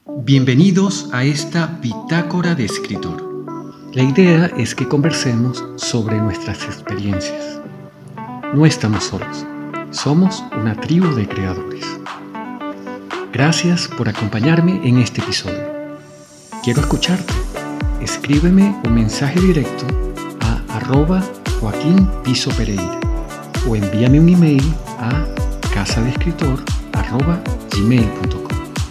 Bienvenidos a esta Bitácora de Escritor. La idea es que conversemos sobre nuestras experiencias. No estamos solos, somos una tribu de creadores. Gracias por acompañarme en este episodio. Quiero escucharte. Escríbeme un mensaje directo a @Joaquín Piso Pereira o envíame un email a casadeescritor@gmail.com.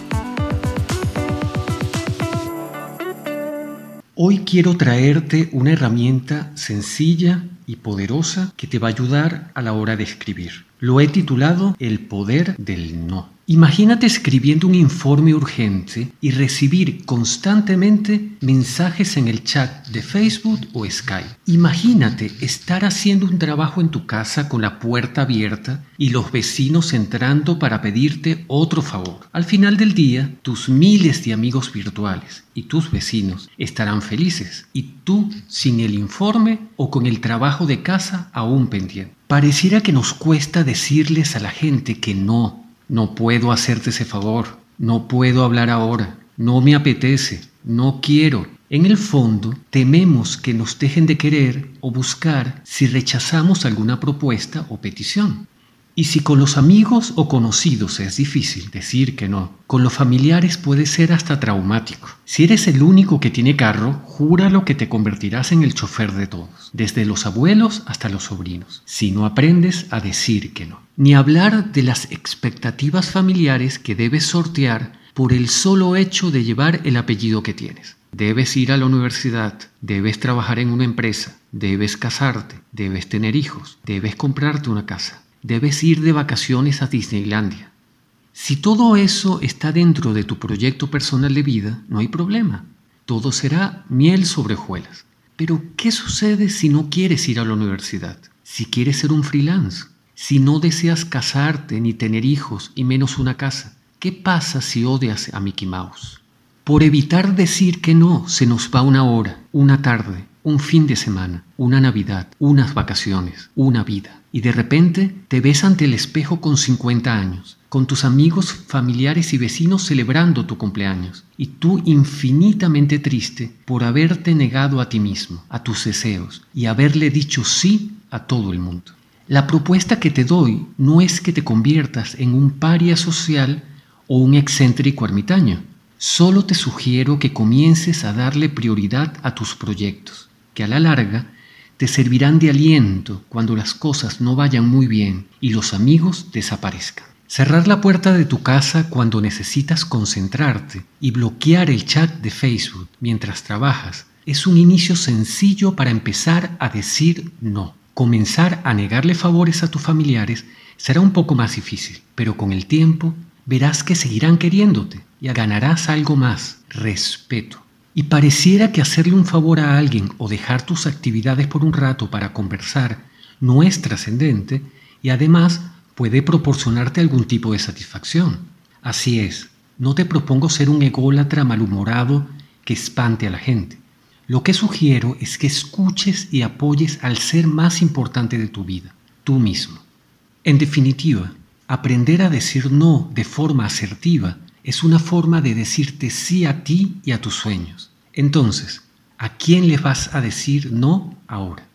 Hoy quiero traerte una herramienta sencilla y poderosa que te va a ayudar a la hora de escribir. Lo he titulado El poder del no. Imagínate escribiendo un informe urgente y recibir constantemente mensajes en el chat de Facebook o Skype. Imagínate estar haciendo un trabajo en tu casa con la puerta abierta y los vecinos entrando para pedirte otro favor. Al final del día, tus miles de amigos virtuales y tus vecinos estarán felices y tú sin el informe o con el trabajo de casa aún pendiente. Pareciera que nos cuesta decirles a la gente que no puedo hacerte ese favor, no puedo hablar ahora, no me apetece, no quiero. En el fondo, tememos que nos dejen de querer o buscar si rechazamos alguna propuesta o petición. Y si con los amigos o conocidos es difícil decir que no, con los familiares puede ser hasta traumático. Si eres el único que tiene carro, júralo que te convertirás en el chofer de todos, desde los abuelos hasta los sobrinos, si no aprendes a decir que no. Ni hablar de las expectativas familiares que debes sortear por el solo hecho de llevar el apellido que tienes. Debes ir a la universidad, debes trabajar en una empresa, debes casarte, debes tener hijos, debes comprarte una casa. Debes ir de vacaciones a Disneylandia. Si todo eso está dentro de tu proyecto personal de vida, no hay problema. Todo será miel sobre hojuelas. Pero, ¿qué sucede si no quieres ir a la universidad? Si quieres ser un freelance, si no deseas casarte ni tener hijos y menos una casa, ¿qué pasa si odias a Mickey Mouse? Por evitar decir que no, se nos va una hora, una tarde, un fin de semana, una Navidad, unas vacaciones, una vida. Y de repente te ves ante el espejo con 50 años, con tus amigos, familiares y vecinos celebrando tu cumpleaños, y tú infinitamente triste por haberte negado a ti mismo, a tus deseos, y haberle dicho sí a todo el mundo. La propuesta que te doy no es que te conviertas en un paria social o un excéntrico ermitaño. Solo te sugiero que comiences a darle prioridad a tus proyectos, que a la larga te servirán de aliento cuando las cosas no vayan muy bien y los amigos desaparezcan. Cerrar la puerta de tu casa cuando necesitas concentrarte y bloquear el chat de Facebook mientras trabajas es un inicio sencillo para empezar a decir no. Comenzar a negarle favores a tus familiares será un poco más difícil, pero con el tiempo verás que seguirán queriéndote y ganarás algo más, respeto. Y pareciera que hacerle un favor a alguien o dejar tus actividades por un rato para conversar no es trascendente y además puede proporcionarte algún tipo de satisfacción. Así es, no te propongo ser un ególatra malhumorado que espante a la gente. Lo que sugiero es que escuches y apoyes al ser más importante de tu vida, tú mismo. En definitiva, aprender a decir no de forma asertiva es una forma de decirte sí a ti y a tus sueños. Entonces, ¿a quién le vas a decir no ahora?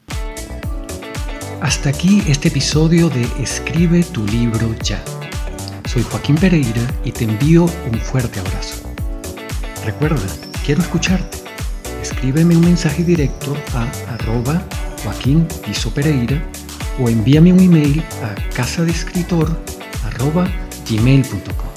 Hasta aquí este episodio de Escribe tu libro ya. Soy Joaquín Pereira y te envío un fuerte abrazo. Recuerda, quiero escucharte. Escríbeme un mensaje directo a @Joaquín Piso Pereira o envíame un email a casadeescritor@gmail.com.